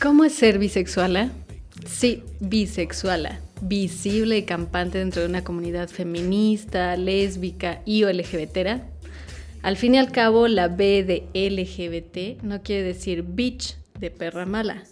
¿Cómo es ser bisexuala? Sí, bisexuala, visible y campante dentro de una comunidad feminista, lésbica y o LGBTera. Al fin y al cabo, la B de LGBT no quiere decir bitch de perra mala.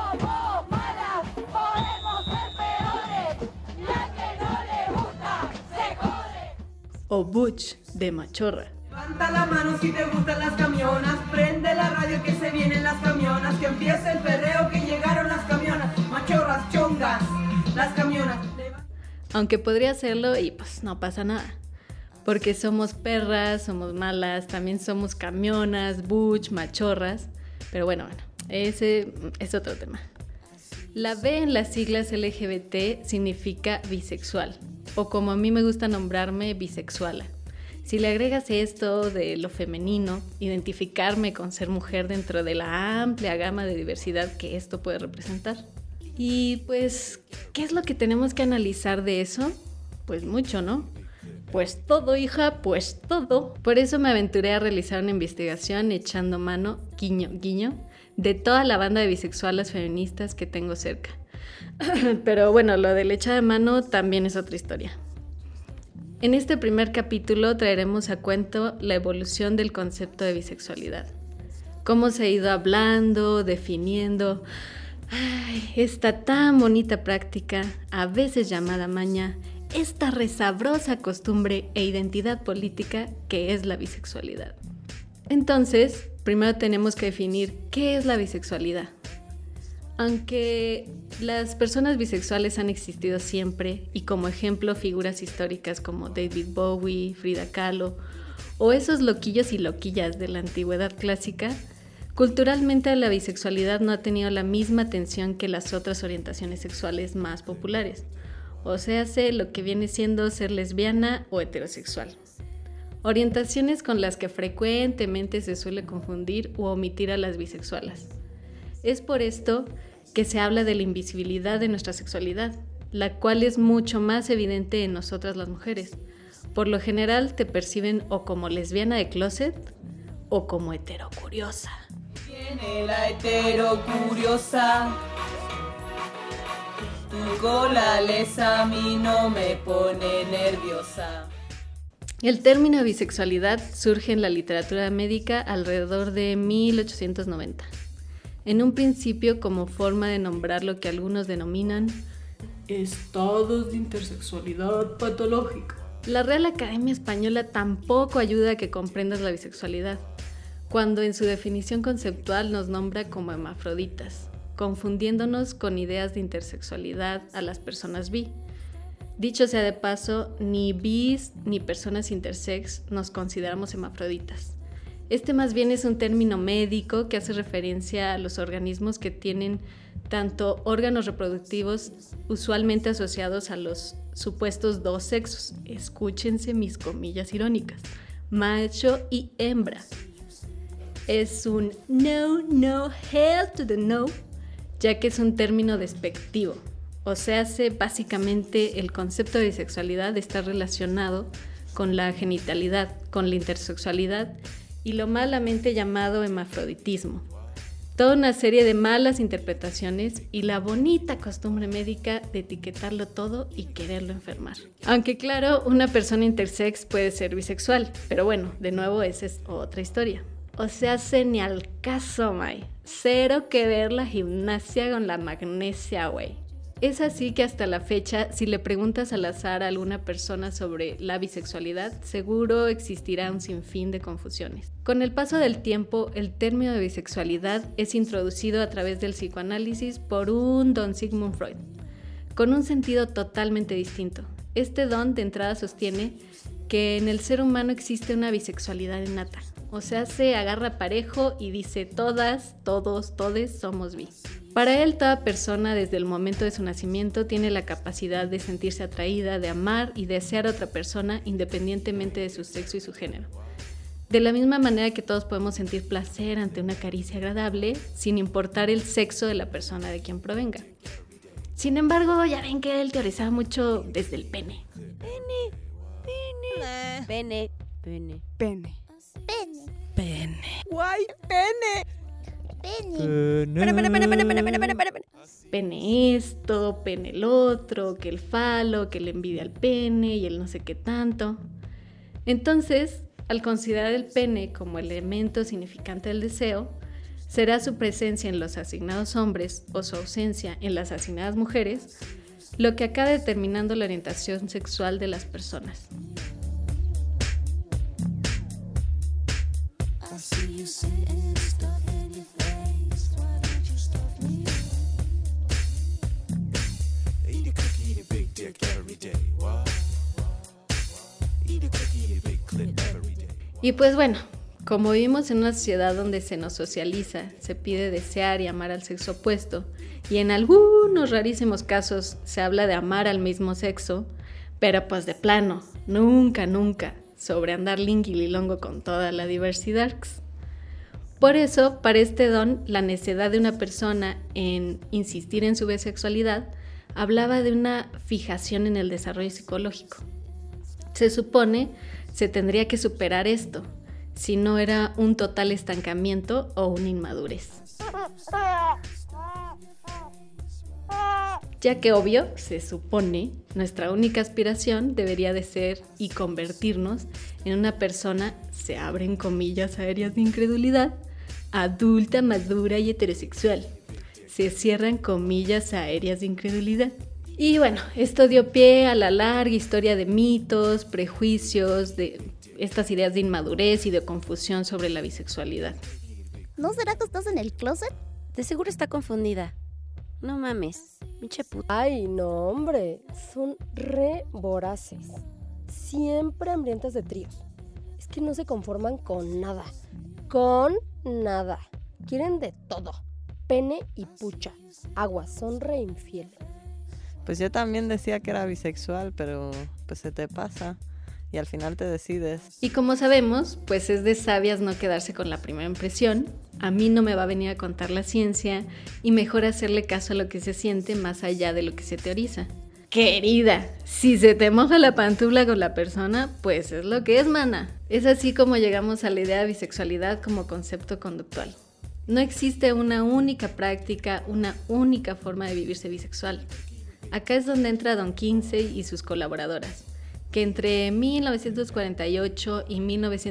O butch de machorra. Levanta la mano si te gustan las camionas, prende la radio que se vienen las camionas, que empiece el perreo que llegaron las camionas, machorras, chongas, las camionas. Aunque podría hacerlo y pues no pasa nada, porque somos perras, somos malas, también somos camionas, butch, machorras, pero bueno, ese es otro tema. La B en las siglas LGBT significa bisexual, o como a mí me gusta nombrarme, bisexuala. Si le agregas esto de lo femenino, identificarme con ser mujer dentro de la amplia gama de diversidad que esto puede representar. Y pues, ¿qué es lo que tenemos que analizar de eso? Pues mucho, ¿no? Pues todo, hija, pues todo. Por eso me aventuré a realizar una investigación echando mano, guiño, guiño, de toda la banda de bisexuales feministas que tengo cerca. Pero bueno, lo del echar de mano también es otra historia. En este primer capítulo traeremos a cuento la evolución del concepto de bisexualidad. Cómo se ha ido hablando, definiendo esta tan bonita práctica, a veces llamada maña, esta resabrosa costumbre e identidad política que es la bisexualidad. Entonces, primero tenemos que definir qué es la bisexualidad. Aunque las personas bisexuales han existido siempre y como ejemplo figuras históricas como David Bowie, Frida Kahlo o esos loquillos y loquillas de la antigüedad clásica, culturalmente la bisexualidad no ha tenido la misma atención que las otras orientaciones sexuales más populares, o sea, lo que viene siendo ser lesbiana o heterosexual. Orientaciones con las que frecuentemente se suele confundir u omitir a las bisexualas. Es por esto que se habla de la invisibilidad de nuestra sexualidad, la cual es mucho más evidente en nosotras las mujeres. Por lo general te perciben o como lesbiana de closet o como heterocuriosa. Viene la heterocuriosa, tu cola lesa a mí no me pone nerviosa. El término bisexualidad surge en la literatura médica alrededor de 1890. En un principio como forma de nombrar lo que algunos denominan estados de intersexualidad patológica. La Real Academia Española tampoco ayuda a que comprendas la bisexualidad, cuando en su definición conceptual nos nombra como hermafroditas, confundiéndonos con ideas de intersexualidad a las personas bi. Dicho sea de paso, ni bis ni personas intersex nos consideramos hermafroditas. Este más bien es un término médico que hace referencia a los organismos que tienen tanto órganos reproductivos usualmente asociados a los supuestos dos sexos. Escúchense mis comillas irónicas, macho y hembra. Es un no, hell to the no, ya que es un término despectivo. O sea, básicamente el concepto de bisexualidad está relacionado con la genitalidad, con la intersexualidad y lo malamente llamado hermafroditismo. Toda una serie de malas interpretaciones y la bonita costumbre médica de etiquetarlo todo y quererlo enfermar. Aunque claro, una persona intersex puede ser bisexual, pero bueno, de nuevo esa es otra historia. O sea, ni al caso, May. Cero que ver la gimnasia con la magnesia, güey. Es así que hasta la fecha, si le preguntas al azar a alguna persona sobre la bisexualidad, seguro existirá un sinfín de confusiones. Con el paso del tiempo, el término de bisexualidad es introducido a través del psicoanálisis por un don Sigmund Freud, con un sentido totalmente distinto. Este don de entrada sostiene que en el ser humano existe una bisexualidad innata, o sea, se agarra parejo y dice todas, todos, todes somos bi. Para él, toda persona desde el momento de su nacimiento tiene la capacidad de sentirse atraída, de amar y desear a otra persona independientemente de su sexo y su género. De la misma manera que todos podemos sentir placer ante una caricia agradable, sin importar el sexo de la persona de quien provenga. Sin embargo, ya ven que él teorizaba mucho desde el pene. Pene. Guay, pene. Pene esto, pene el otro, que el falo, que le envidia al pene y el no sé qué tanto. Entonces, al considerar el pene como elemento significante del deseo, será su presencia en los asignados hombres o su ausencia en las asignadas mujeres lo que acaba determinando la orientación sexual de las personas. Y pues bueno, como vivimos en una sociedad donde se nos socializa, se pide desear y amar al sexo opuesto, y en algunos rarísimos casos se habla de amar al mismo sexo, pero pues de plano, nunca, sobre andar lingui-lilongo con toda la diversidad. Por eso, para este don, la necesidad de una persona en insistir en su bisexualidad hablaba de una fijación en el desarrollo psicológico. Se supone se tendría que superar esto, si no era un total estancamiento o una inmadurez. Ya que obvio, se supone, nuestra única aspiración debería de ser y convertirnos en una persona, se abren comillas aéreas de incredulidad, adulta, madura y heterosexual. Se cierran comillas aéreas de incredulidad. Y bueno, esto dio pie a la larga historia de mitos, prejuicios, de estas ideas de inmadurez y de confusión sobre la bisexualidad. ¿No será que estás en el closet? De seguro está confundida. No mames, pinche puta. Ay, no, hombre, son re voraces. Siempre hambrientas de tríos. Es que no se conforman con nada. Con nada. Quieren de todo. Pene y pucha. Aguas, son re infieles. Pues yo también decía que era bisexual, pero pues se te pasa y al final te decides. Y como sabemos, pues es de sabias no quedarse con la primera impresión. A mí no me va a venir a contar la ciencia y mejor hacerle caso a lo que se siente más allá de lo que se teoriza. Querida, si se te moja la pantufla con la persona, pues es lo que es, mana. Es así como llegamos a la idea de bisexualidad como concepto conductual. No existe una única práctica, una única forma de vivirse bisexual. Acá es donde entra Don Kinsey y sus colaboradoras, que entre 1948 y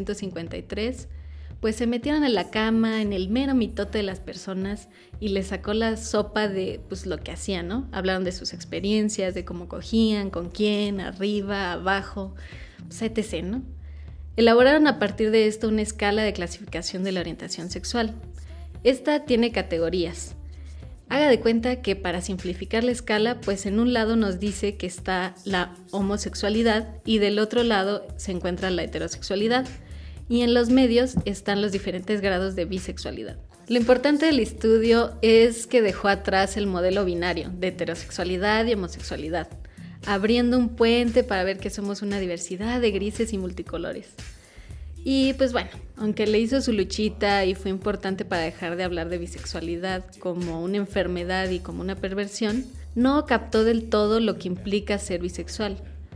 1953 pues se metieron en la cama, en el mero mitote de las personas y les sacó la sopa de pues lo que hacían, ¿no? Hablaron de sus experiencias, de cómo cogían, con quién, arriba, abajo, pues etc., ¿no? Elaboraron a partir de esto una escala de clasificación de la orientación sexual. Esta tiene categorías. Haga de cuenta que para simplificar la escala, pues en un lado nos dice que está la homosexualidad y del otro lado se encuentra la heterosexualidad. Y en los medios están los diferentes grados de bisexualidad. Lo importante del estudio es que dejó atrás el modelo binario de heterosexualidad y homosexualidad, abriendo un puente para ver que somos una diversidad de grises y multicolores. Y pues bueno, aunque le hizo su luchita y fue importante para dejar de hablar de bisexualidad como una enfermedad y como una perversión, no captó del todo lo que implica ser bisexual,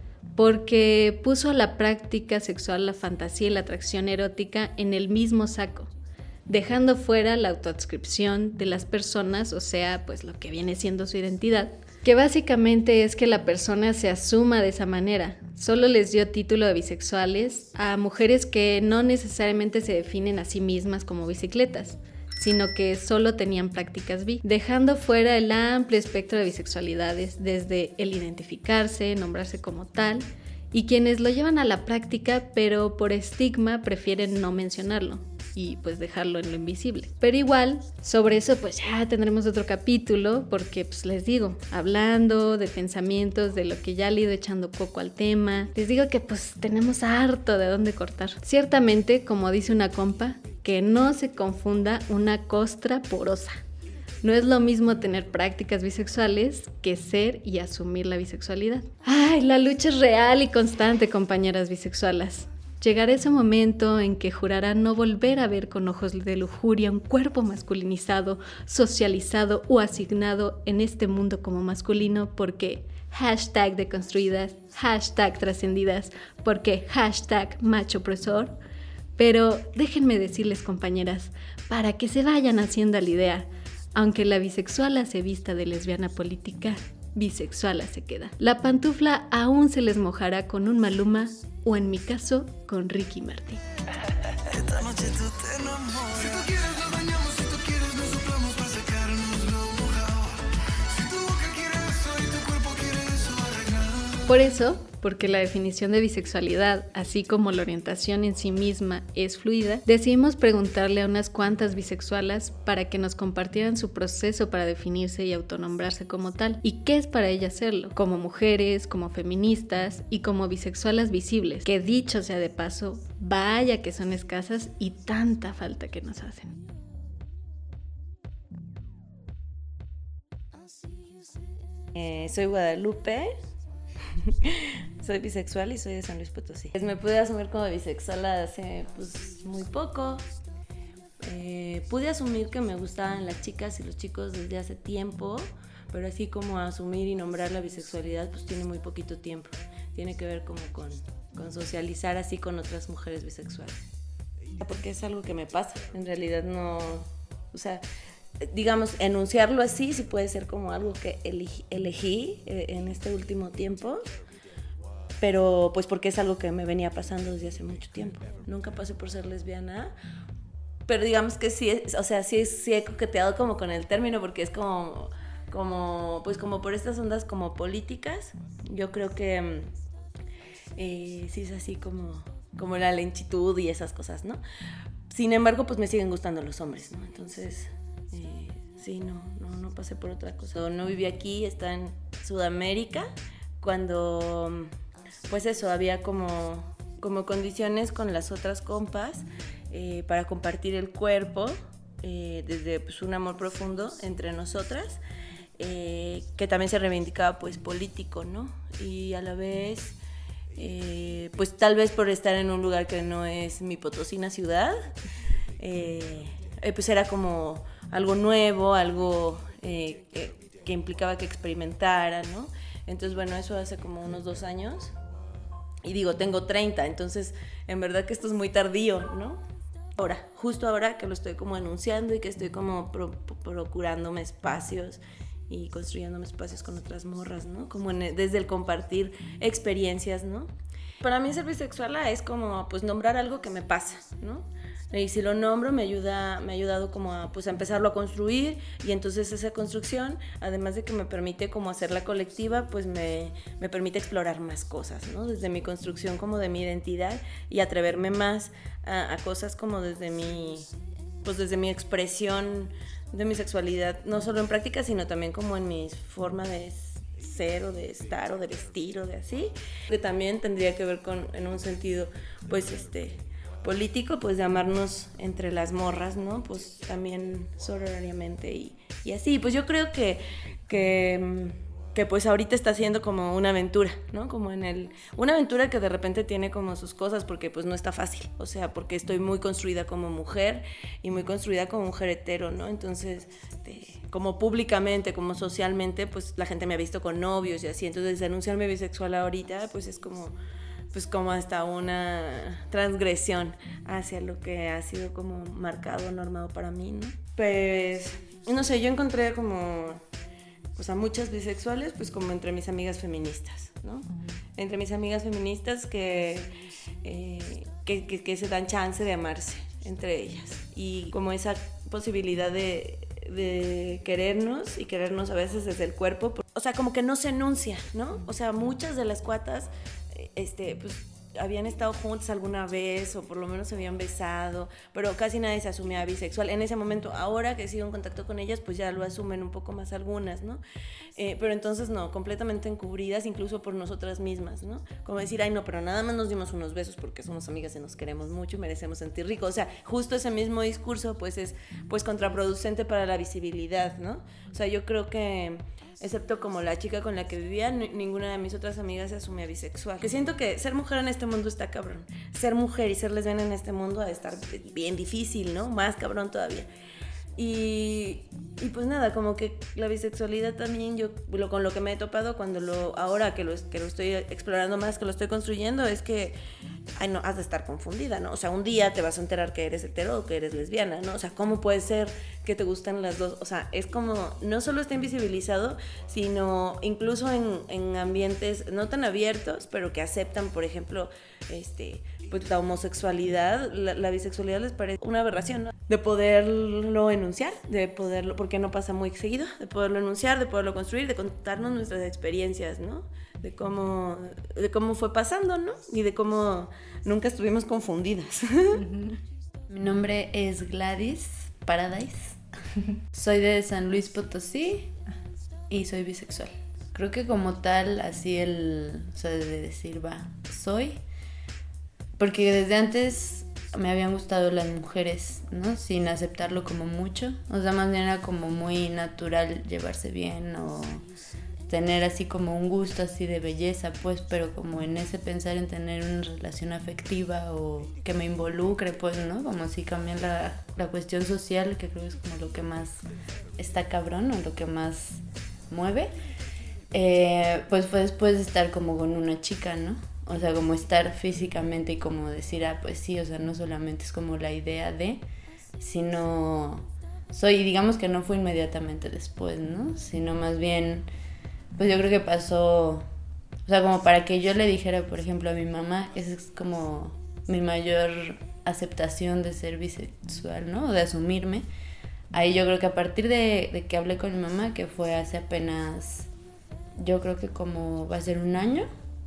porque puso a la práctica sexual, la fantasía y la atracción erótica en el mismo saco, dejando fuera la autoadscripción de las personas, o sea, pues lo que viene siendo su identidad, que básicamente es que la persona se asuma de esa manera. Solo les dio título de bisexuales a mujeres que no necesariamente se definen a sí mismas como bicicletas, sino que solo tenían prácticas bi, dejando fuera el amplio espectro de bisexualidades, desde el identificarse, nombrarse como tal, y quienes lo llevan a la práctica, pero por estigma prefieren no mencionarlo y pues dejarlo en lo invisible. Pero igual, sobre eso pues ya tendremos otro capítulo, porque pues les digo, hablando de pensamientos, de lo que ya le he ido echando coco al tema, les digo que pues tenemos harto de dónde cortar. Ciertamente, como dice una compa, que no se confunda una costra porosa. No es lo mismo tener prácticas bisexuales que ser y asumir la bisexualidad. Ay, la lucha es real y constante, compañeras bisexualas. Llegará ese momento en que jurarán no volver a ver con ojos de lujuria un cuerpo masculinizado, socializado o asignado en este mundo como masculino porque #deconstruidas, #trascendidas, porque #macho opresor. Pero déjenme decirles, compañeras, para que se vayan haciendo a la idea, aunque la bisexuala se vista de lesbiana política, bisexuala se queda. La pantufla aún se les mojará con un Maluma o, en mi caso, con Ricky Martin. Esta noche tú te enamoras. Si tú quieres lo dañamos, si tú quieres nos soplamos para secarnos lo mojado. Si tu boca quiere eso y tu cuerpo quiere eso arreglado. Por eso, porque la definición de bisexualidad, así como la orientación en sí misma, es fluida, decidimos preguntarle a unas cuantas bisexualas para que nos compartieran su proceso para definirse y autonombrarse como tal, y qué es para ellas serlo, como mujeres, como feministas y como bisexualas visibles, que dicho sea de paso, vaya que son escasas y tanta falta que nos hacen. Soy Guadalupe. Soy bisexual y soy de San Luis Potosí. Me pude asumir como bisexual hace muy poco. Pude asumir que me gustaban las chicas y los chicos desde hace tiempo, pero así como asumir y nombrar la bisexualidad pues tiene muy poquito tiempo. Tiene que ver como con socializar así con otras mujeres bisexuales. Porque es algo que me pasa, en realidad no... O sea, digamos, enunciarlo así sí puede ser como algo que elegí en este último tiempo, pero pues porque es algo que me venía pasando desde hace mucho tiempo. Nunca pasé por ser lesbiana, pero digamos que sí, o sea, sí he coqueteado como con el término, porque es como por estas ondas como políticas. Yo creo que sí es así como la lentitud y esas cosas, ¿no? Sin embargo, pues me siguen gustando los hombres, ¿no? Entonces... sí, no pasé por otra cosa. No viví aquí, estaba en Sudamérica, cuando, pues eso, había como condiciones con las otras compas para compartir el cuerpo, desde pues, un amor profundo entre nosotras, que también se reivindicaba pues político, ¿no? Y a la vez, pues tal vez por estar en un lugar que no es mi potosina ciudad, pues era como algo nuevo, algo que implicaba que experimentara, ¿no? Entonces, bueno, eso hace como unos 2 años. Y digo, tengo 30, entonces en verdad que esto es muy tardío, ¿no? Ahora, justo ahora que lo estoy como enunciando y que estoy como procurándome espacios y construyéndome espacios con otras morras, ¿no? Como desde el compartir experiencias, ¿no? Para mí ser bisexual es como pues nombrar algo que me pasa, ¿no? Y si lo nombro me ha ayudado como a empezarlo a construir, y entonces esa construcción, además de que me permite como hacerla colectiva, pues me permite explorar más cosas, ¿no? Desde mi construcción como de mi identidad, y atreverme más a cosas como desde mi expresión de mi sexualidad, no solo en práctica, sino también como en mi forma de ser o de estar o de vestir o de así, que también tendría que ver con, en un sentido, pues político, pues de amarnos entre las morras, ¿no? Pues también sororariamente y así. Pues yo creo que pues ahorita está siendo como una aventura, ¿no? Como una aventura que de repente tiene como sus cosas, porque pues no está fácil, o sea, porque estoy muy construida como mujer y muy construida como mujer hetero, ¿no? Entonces, como públicamente, como socialmente, pues la gente me ha visto con novios y así, entonces anunciarme bisexual ahorita, pues es como hasta una transgresión hacia lo que ha sido como marcado, normado para mí, ¿no? Pues, no sé, yo encontré como, pues a muchas bisexuales, pues como entre mis amigas feministas, ¿no? Entre mis amigas feministas que se dan chance de amarse entre ellas. Y como esa posibilidad de querernos, y querernos a veces desde el cuerpo. O sea, como que no se enuncia, ¿no? O sea, muchas de las cuatas pues habían estado juntas alguna vez, o por lo menos se habían besado, pero casi nadie se asumía bisexual en ese momento. Ahora que sigo en contacto con ellas, pues ya lo asumen un poco más algunas, ¿no? Pero entonces no, completamente encubridas, incluso por nosotras mismas, ¿no? Como decir, ay no, pero nada más nos dimos unos besos porque somos amigas y nos queremos mucho y merecemos sentir rico. O sea, justo ese mismo discurso pues es pues contraproducente para la visibilidad, ¿no? O sea, yo creo que excepto como la chica con la que vivía, ninguna de mis otras amigas se asumía bisexual. Que siento que ser mujer en este mundo está cabrón. Ser mujer y ser lesbiana en este mundo ha de estar bien difícil, ¿no? Más cabrón todavía. Y pues nada, como que la bisexualidad también con lo que me he topado ahora que lo estoy explorando más, que lo estoy construyendo, es que no, has de estar confundida, ¿no? O sea, un día te vas a enterar que eres hetero o que eres lesbiana, ¿no? O sea, ¿cómo puede ser que te gustan las dos? O sea, es como, no solo está invisibilizado, sino incluso en ambientes no tan abiertos, pero que aceptan, por ejemplo, pues la homosexualidad, la bisexualidad les parece una aberración, ¿no? De poderlo enunciar, porque no pasa muy seguido, de poderlo enunciar, de poderlo construir, de contarnos nuestras experiencias, ¿no? De cómo fue pasando, ¿no? Y de cómo nunca estuvimos confundidas. Mi nombre es Gladys Paradise. Soy de San Luis Potosí y soy bisexual. Creo que como tal, así o sea, de decir, soy... Porque desde antes me habían gustado las mujeres, ¿no? Sin aceptarlo como mucho. O sea, más bien era como muy natural llevarse bien o tener así como un gusto así de belleza, pues, pero como en ese pensar en tener una relación afectiva o que me involucre, pues, ¿no? Como si cambian la cuestión social, que creo que es como lo que más está cabrón o lo que más mueve. Pues fue después de estar como con una chica, ¿no? O sea, como estar físicamente y como decir, pues sí, o sea, no solamente es como la idea de, sino digamos que no fue inmediatamente después, ¿no? Sino más bien, pues yo creo que pasó, o sea, como para que yo le dijera, por ejemplo, a mi mamá, que esa es como mi mayor aceptación de ser bisexual, ¿no? O de asumirme. Ahí yo creo que a partir de que hablé con mi mamá, que fue hace apenas, yo creo que como va a ser un año,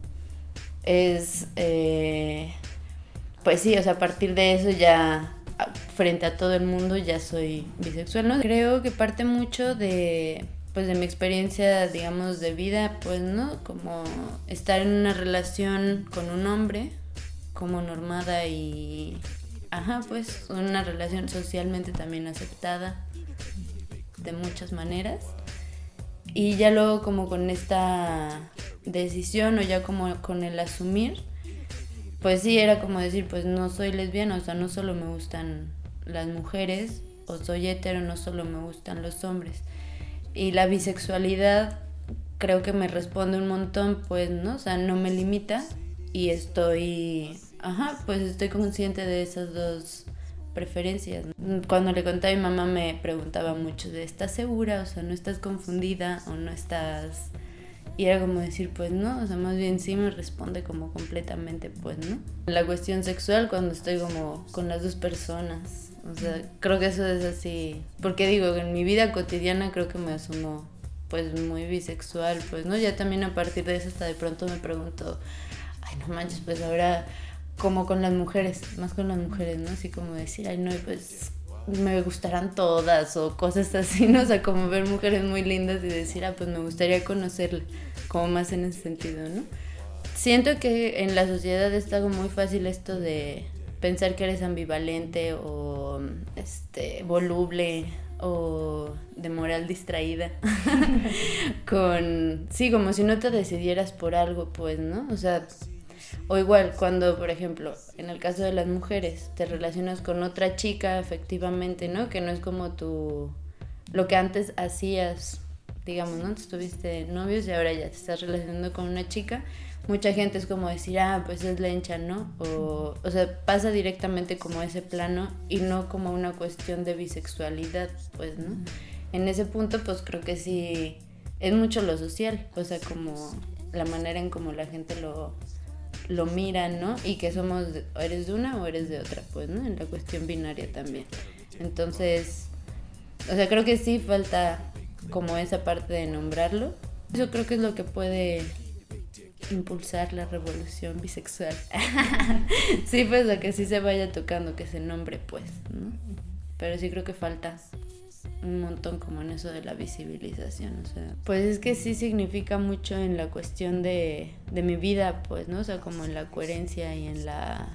pues sí, o sea, a partir de eso ya frente a todo el mundo ya soy bisexual, ¿no? Creo que parte mucho de mi experiencia, digamos, de vida, pues, ¿no? Como estar en una relación con un hombre como normada y, pues, una relación socialmente también aceptada de muchas maneras. Y ya luego como con esta decisión o ya como con el asumir, pues sí, era como decir, pues no soy lesbiana, o sea, no solo me gustan las mujeres, o soy hetero, no solo me gustan los hombres. Y la bisexualidad creo que me responde un montón, pues, ¿no? O sea, no me limita y estoy consciente de esas dos preferencias. Cuando le conté a mi mamá me preguntaba mucho de ¿estás segura? O sea, ¿no estás confundida o no estás...? Y era como decir, pues no, o sea, más bien sí me responde como completamente, pues, ¿no? La cuestión sexual cuando estoy como con las dos personas, o sea, creo que eso es así, porque digo, en mi vida cotidiana creo que me asumo pues muy bisexual, pues, ¿no? Ya también a partir de eso hasta de pronto me pregunto, ay, no manches, pues ahora como con las mujeres, más con las mujeres, ¿no? Así como decir, ay, no, pues me gustarán todas o cosas así, ¿no? O sea, como ver mujeres muy lindas y decir, pues me gustaría conocerla, como más en ese sentido, ¿no? Siento que en la sociedad está como muy fácil esto de pensar que eres ambivalente o voluble o de moral distraída sí, como si no te decidieras por algo, pues, ¿no? O sea, o igual cuando, por ejemplo, en el caso de las mujeres, te relacionas con otra chica efectivamente, ¿no? Que no es como lo que antes hacías, digamos, ¿no? Tuviste novios y ahora ya te estás relacionando con una chica. Mucha gente es como decir, pues es lencha, ¿no? O sea, pasa directamente como a ese plano y no como una cuestión de bisexualidad, pues, ¿no? En ese punto, pues creo que sí, es mucho lo social, o sea, como la manera en como la gente lo mira, ¿no? Y que somos, eres de una o eres de otra, pues, ¿no? En la cuestión binaria también. Entonces, o sea, creo que sí falta como esa parte de nombrarlo. Eso creo que es lo que puede impulsar la revolución bisexual. Sí, pues, a que sí se vaya tocando, que se nombre, pues, ¿no? Pero sí creo que falta un montón como en eso de la visibilización, o sea, pues es que sí significa mucho en la cuestión de mi vida, pues, ¿no? O sea, como en la coherencia y en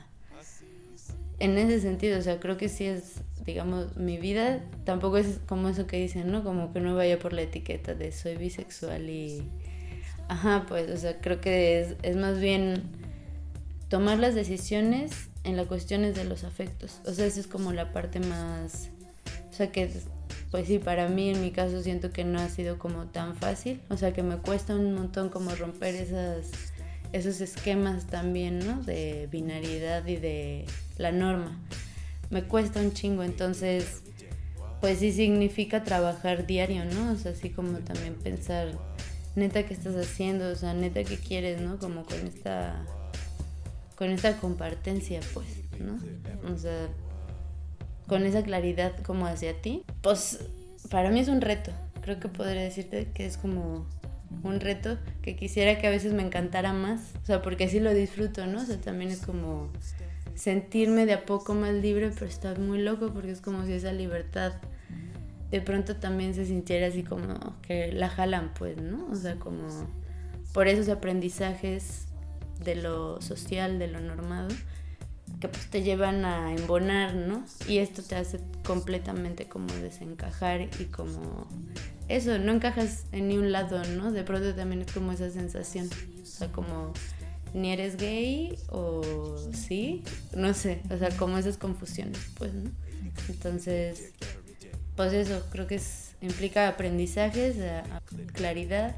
ese sentido, o sea, creo que sí es, digamos, mi vida tampoco es como eso que dicen, ¿no? Como que no vaya por la etiqueta de soy bisexual y pues, o sea, creo que es más bien tomar las decisiones en las cuestiones de los afectos, o sea, esa es como la parte más, o sea, que pues sí, para mí en mi caso siento que no ha sido como tan fácil, o sea que me cuesta un montón como romper esos esquemas también, ¿no? De binariedad y de la norma. Me cuesta un chingo, entonces pues sí significa trabajar diario, ¿no? O sea, así como también pensar, neta, ¿qué estás haciendo? O sea, neta, ¿qué quieres, no? Como con esta compartencia, pues, ¿no? O sea, con esa claridad como hacia ti, pues para mí es un reto. Creo que podría decirte que es como un reto que quisiera que a veces me encantara más, o sea, porque así lo disfruto, ¿no? O sea, también es como sentirme de a poco más libre, pero está muy loco porque es como si esa libertad de pronto también se sintiera así como que la jalan, pues, ¿no? O sea, como por esos aprendizajes de lo social, de lo normado, que pues te llevan a embonar, ¿no? Y esto te hace completamente como desencajar y como eso, no encajas en ni un lado, ¿no? De pronto también es como esa sensación, o sea, como ni eres gay o sí, no sé, o sea, como esas confusiones, pues, ¿no? Entonces, pues eso, creo que implica aprendizajes, claridad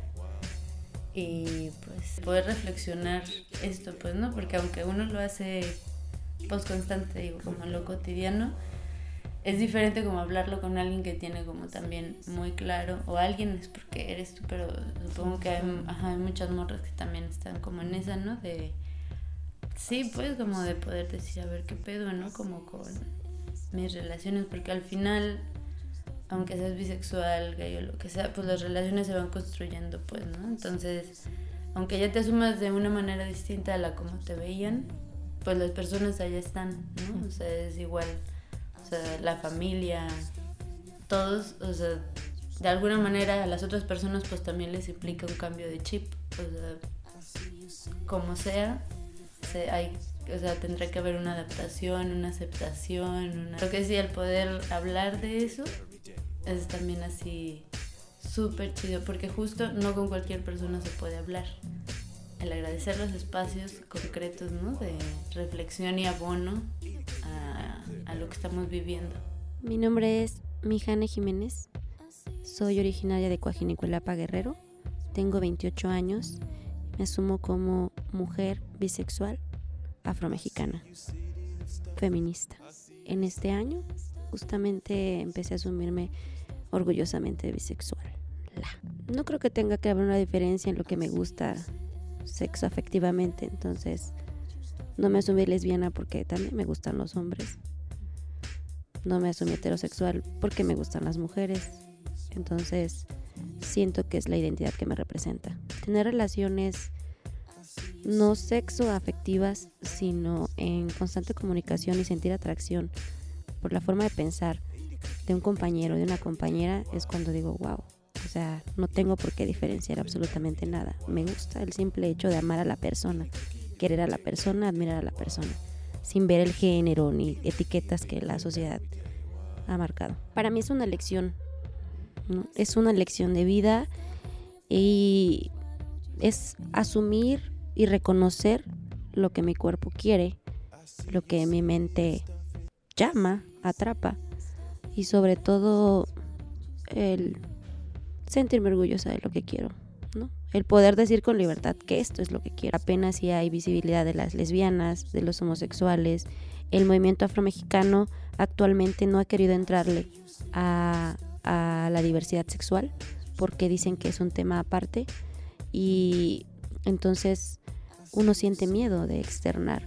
y pues poder reflexionar esto, pues, ¿no? Porque aunque uno lo hace pues constante, digo, como en lo cotidiano, es diferente como hablarlo con alguien que tiene como también muy claro, o alguien es porque eres tú, pero supongo que hay muchas morras que también están como en esa, ¿no? De, sí, pues como de poder decir, a ver qué pedo, ¿no? Como con mis relaciones, porque al final, aunque seas bisexual, gay o lo que sea, pues las relaciones se van construyendo, pues, ¿no? Entonces, aunque ya te asumas de una manera distinta a la como te veían, pues las personas allá están, ¿no? O sea, es igual, o sea, la familia, todos, o sea, de alguna manera a las otras personas pues también les implica un cambio de chip, o sea, como sea, o sea, tendrá que haber una adaptación, una aceptación, Creo que sí, el poder hablar de eso es también así súper chido, porque justo no con cualquier persona se puede hablar. El agradecer los espacios concretos, ¿no? De reflexión y abono a lo que estamos viviendo. Mi nombre es Mijane Jiménez. Soy originaria de Coajinicuilapa, Guerrero. Tengo 28 años. Me asumo como mujer bisexual, afromexicana, feminista. En este año justamente empecé a asumirme orgullosamente bisexual. No creo que tenga que haber una diferencia en lo que me gusta sexo afectivamente, entonces no me asumí lesbiana porque también me gustan los hombres, no me asumí heterosexual porque me gustan las mujeres, entonces siento que es la identidad que me representa. Tener relaciones no sexo afectivas, sino en constante comunicación y sentir atracción por la forma de pensar de un compañero, de una compañera, es cuando digo wow. O sea, no tengo por qué diferenciar absolutamente nada. Me gusta el simple hecho de amar a la persona, querer a la persona, admirar a la persona, sin ver el género ni etiquetas que la sociedad ha marcado. Para mí es una lección, ¿no? Es una lección de vida y es asumir y reconocer lo que mi cuerpo quiere, lo que mi mente llama, atrapa y sobre todo el sentirme orgullosa de lo que quiero, ¿no? El poder decir con libertad que esto es lo que quiero. Apenas si hay visibilidad de las lesbianas, de los homosexuales. El movimiento afromexicano actualmente no ha querido entrarle a la diversidad sexual porque dicen que es un tema aparte y entonces uno siente miedo de externar.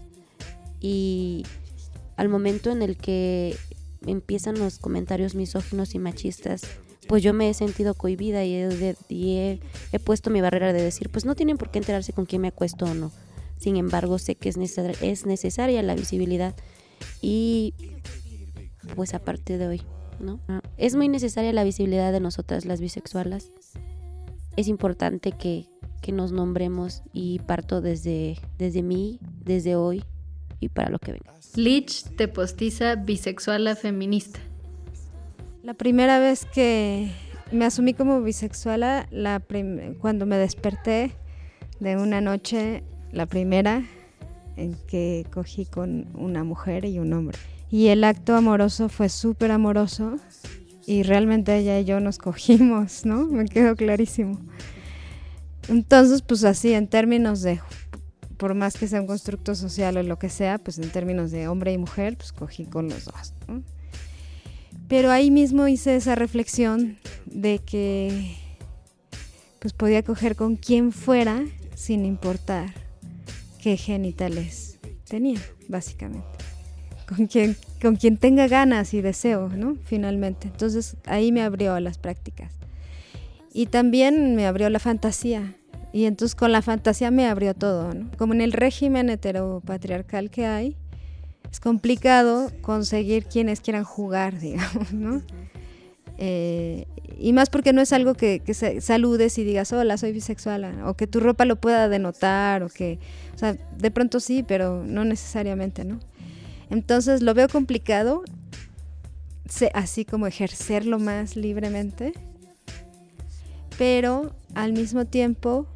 Y al momento en el que empiezan los comentarios misóginos y machistas, pues yo me he sentido cohibida y he puesto mi barrera de decir, pues no tienen por qué enterarse con quién me acuesto o no. Sin embargo, sé que es necesaria la visibilidad y pues a partir de hoy, ¿no? Es muy necesaria la visibilidad de nosotras las bisexuales. Es importante que nos nombremos y parto desde mí, desde hoy y para lo que venga. Lich te postiza bisexual a feminista. La primera vez que me asumí como bisexual, cuando me desperté de una noche, la primera en que cogí con una mujer y un hombre. Y el acto amoroso fue súper amoroso y realmente ella y yo nos cogimos, ¿no? Me quedó clarísimo. Entonces, pues así, en términos de, por más que sea un constructo social o lo que sea, pues en términos de hombre y mujer, pues cogí con los dos, ¿no? Pero ahí mismo hice esa reflexión de que pues podía coger con quien fuera sin importar qué genitales tenía, básicamente. Con quien tenga ganas y deseo, ¿no? Finalmente. Entonces ahí me abrió a las prácticas. Y también me abrió la fantasía. Y entonces con la fantasía me abrió todo, ¿no? Como en el régimen heteropatriarcal que hay, es complicado conseguir quienes quieran jugar, digamos, ¿no? Y más porque no es algo que saludes y digas, hola, soy bisexual, o que tu ropa lo pueda denotar, o sea, de pronto sí, pero no necesariamente, ¿no? Entonces lo veo complicado, así como ejercerlo más libremente, pero al mismo tiempo,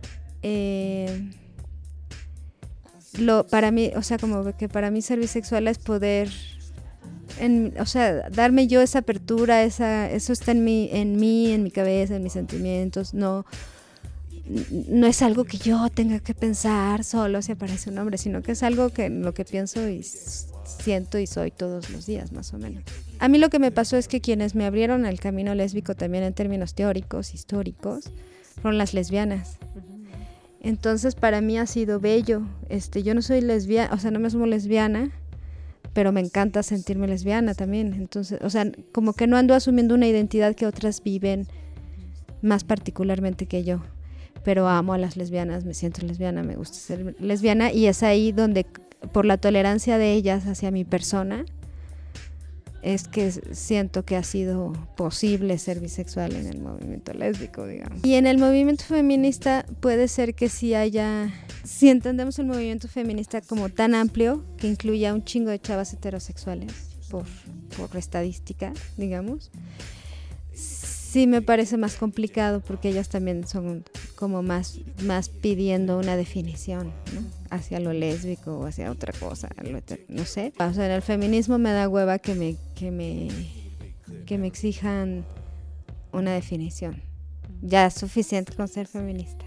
para mí, o sea, como que para mí ser bisexual es poder, o sea, darme yo esa apertura, eso está en mí, en mi cabeza, en mis sentimientos, no es algo que yo tenga que pensar solo si aparece un hombre, sino que es algo que lo que pienso y siento y soy todos los días, más o menos. A mí lo que me pasó es que quienes me abrieron el camino lésbico también en términos teóricos, históricos, fueron las lesbianas. Entonces para mí ha sido bello. Yo no soy lesbiana, o sea, no me asumo lesbiana, pero me encanta sentirme lesbiana también. Entonces, o sea, como que no ando asumiendo una identidad que otras viven más particularmente que yo. Pero amo a las lesbianas, me siento lesbiana, me gusta ser lesbiana, y es ahí donde, por la tolerancia de ellas hacia mi persona, es que siento que ha sido posible ser bisexual en el movimiento lésbico, digamos. Y en el movimiento feminista puede ser que si entendemos el movimiento feminista como tan amplio, que incluya un chingo de chavas heterosexuales, por estadística, digamos, sí me parece más complicado porque ellas también son como más pidiendo una definición, ¿no? Hacia lo lésbico o hacia otra cosa, no sé. O sea, en el feminismo me da hueva que me exijan una definición. Ya es suficiente con ser feminista.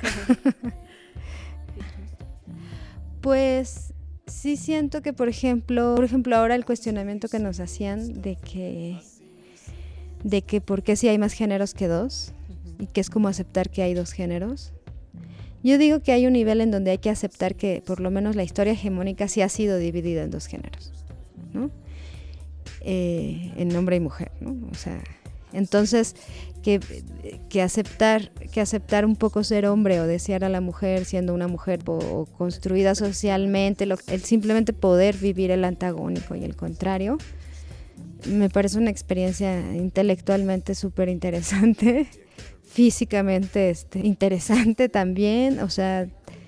Pues sí siento que, por ejemplo, ahora el cuestionamiento que nos hacían de que por qué si hay más géneros que dos, y que es como aceptar que hay dos géneros. Yo digo que hay un nivel en donde hay que aceptar que por lo menos la historia hegemónica sí ha sido dividida en dos géneros, ¿no? En hombre y mujer, ¿no? O sea, entonces que aceptar un poco ser hombre o desear a la mujer siendo una mujer o construida socialmente, el simplemente poder vivir el antagónico y el contrario, me parece una experiencia intelectualmente súper interesante, físicamente interesante también, o sea,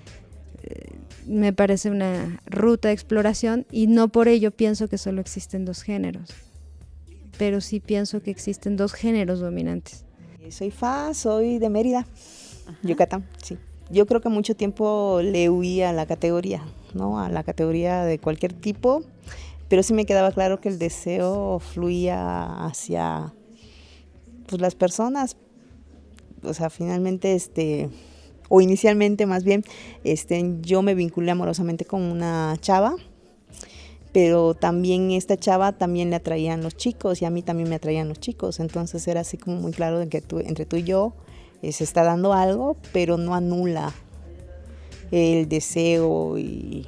me parece una ruta de exploración y no por ello pienso que solo existen dos géneros, pero sí pienso que existen dos géneros dominantes. Soy de Mérida, Yucatán, sí. Yo creo que mucho tiempo le huí a la categoría, ¿no? A la categoría de cualquier tipo, pero sí me quedaba claro que el deseo fluía hacia pues, las personas. O sea, finalmente, o inicialmente más bien, yo me vinculé amorosamente con una chava, pero también esta chava también le atraían los chicos y a mí también me atraían los chicos. Entonces era así como muy claro de que entre tú y yo se está dando algo, pero no anula el deseo y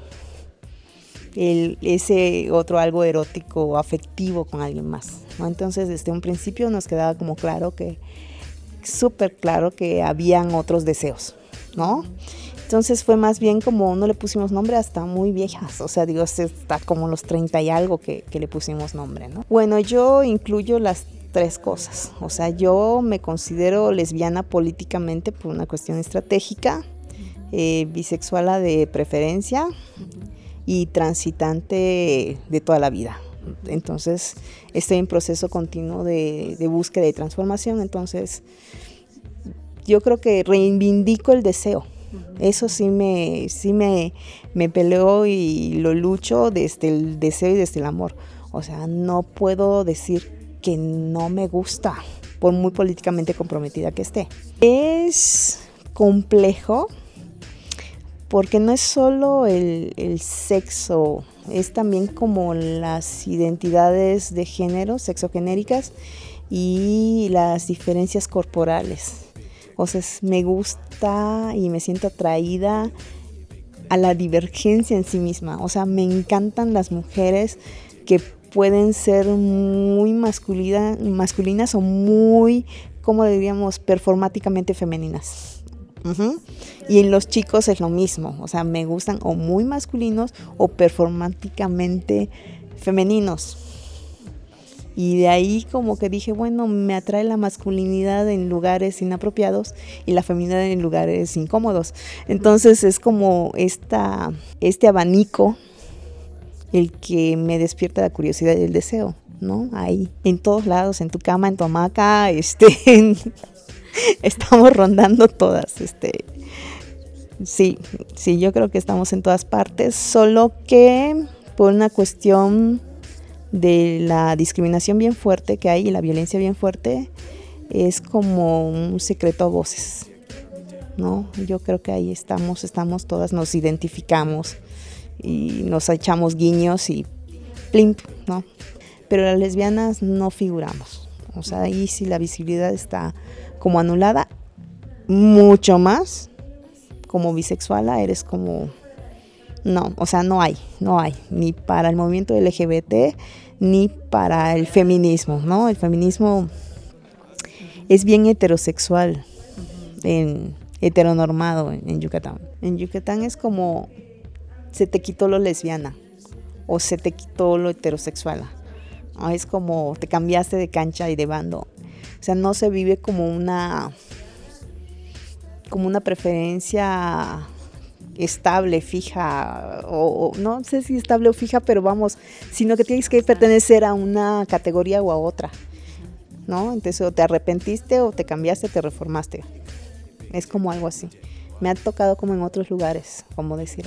ese otro algo erótico o afectivo con alguien más, ¿no? Entonces desde un principio nos quedaba como súper claro que habían otros deseos, ¿no? Entonces fue más bien como no le pusimos nombre hasta muy viejas, o sea, digo, hasta como los 30 y algo que le pusimos nombre, ¿no? Bueno, yo incluyo las tres cosas, o sea, yo me considero lesbiana políticamente por una cuestión estratégica, bisexual de preferencia y transitante de toda la vida. Entonces estoy en proceso continuo de búsqueda y transformación, entonces yo creo que reivindico el deseo. Eso sí me peleo y lo lucho desde el deseo y desde el amor. O sea, no puedo decir que no me gusta, por muy políticamente comprometida que esté. Es complejo porque no es solo el sexo, es también como las identidades de género, sexogenéricas, y las diferencias corporales. O sea, me gusta y me siento atraída a la divergencia en sí misma. O sea, me encantan las mujeres que pueden ser muy masculinas o muy, ¿cómo diríamos?, performáticamente femeninas. Uh-huh. Y en los chicos es lo mismo. O sea, me gustan o muy masculinos o performáticamente femeninos. Y de ahí como que dije, bueno, me atrae la masculinidad en lugares inapropiados y la feminidad en lugares incómodos. Entonces es como este abanico el que me despierta la curiosidad y el deseo, ¿no? Ahí, en todos lados, en tu cama, en tu hamaca, estamos rondando todas, Sí, yo creo que estamos en todas partes, solo que por una cuestión de la discriminación bien fuerte que hay y la violencia bien fuerte, es como un secreto a voces, ¿no? Yo creo que ahí estamos todas, nos identificamos y nos echamos guiños y plimp, ¿no? Pero las lesbianas no figuramos, o sea, ahí sí la visibilidad está como anulada, mucho más como bisexuala eres como, no, o sea, no hay, ni para el movimiento LGBT, ni para el feminismo, ¿no? El feminismo es bien heterosexual, heteronormado en Yucatán. En Yucatán es como se te quitó lo lesbiana o se te quitó lo heterosexual. Es como te cambiaste de cancha y de bando. O sea, no se vive como una preferencia estable, fija, o no sé si estable o fija, pero vamos, sino que tienes que pertenecer a una categoría o a otra, ¿no? Entonces o te arrepentiste o te cambiaste, te reformaste. Es como algo así. Me ha tocado como en otros lugares, como decir,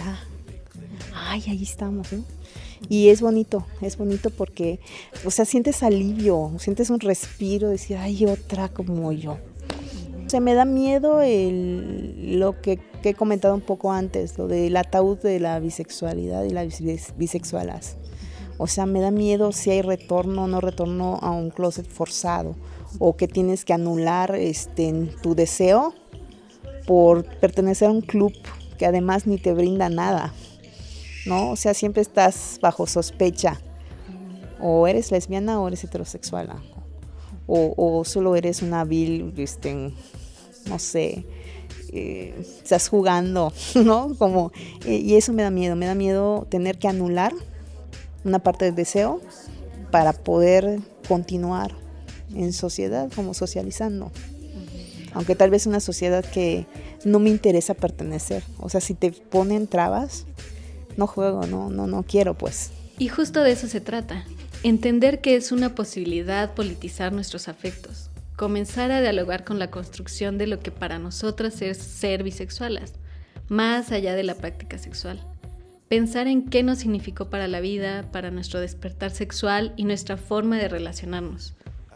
ahí estamos, ¿no? Y es bonito porque, o sea, sientes alivio, sientes un respiro, decir, hay otra como yo. O sea, me da miedo lo que he comentado un poco antes, lo del ataúd de la bisexualidad y las bisexualas. O sea, me da miedo si hay retorno o no retorno a un closet forzado, o que tienes que anular tu deseo por pertenecer a un club que además ni te brinda nada, ¿no? O sea, siempre estás bajo sospecha. O eres lesbiana o eres heterosexual, o solo eres una vil, no sé, estás jugando, ¿no? Como, y eso me da miedo tener que anular una parte del deseo para poder continuar en sociedad, como socializando. Aunque tal vez una sociedad que no me interesa pertenecer. O sea, si te ponen trabas, no juego, no quiero, pues. Y justo de eso se trata. Entender que es una posibilidad politizar nuestros afectos. Comenzar a dialogar con la construcción de lo que para nosotras es ser bisexualas, más allá de la práctica sexual. Pensar en qué nos significó para la vida, para nuestro despertar sexual y nuestra forma de relacionarnos.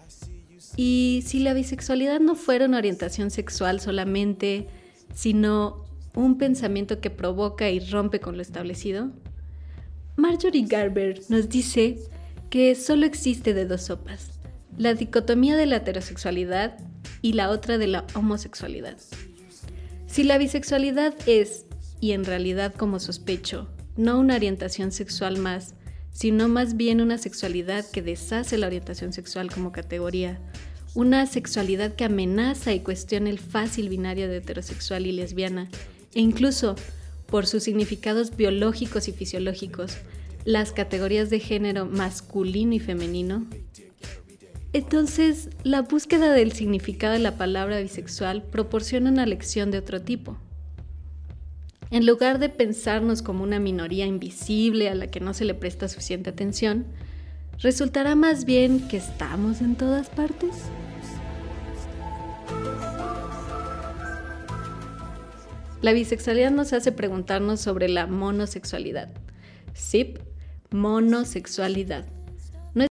Y si la bisexualidad no fuera una orientación sexual solamente, sino un pensamiento que provoca y rompe con lo establecido, Marjorie Garber nos dice que solo existe de dos sopas, la dicotomía de la heterosexualidad y la otra de la homosexualidad. Si la bisexualidad es, y en realidad como sospecho, no una orientación sexual más, sino más bien una sexualidad que deshace la orientación sexual como categoría, una sexualidad que amenaza y cuestiona el fácil binario de heterosexual y lesbiana, e incluso, por sus significados biológicos y fisiológicos, las categorías de género masculino y femenino. Entonces, la búsqueda del significado de la palabra bisexual proporciona una lección de otro tipo. En lugar de pensarnos como una minoría invisible a la que no se le presta suficiente atención, resultará más bien que estamos en todas partes. La bisexualidad nos hace preguntarnos sobre la monosexualidad. Sí, monosexualidad.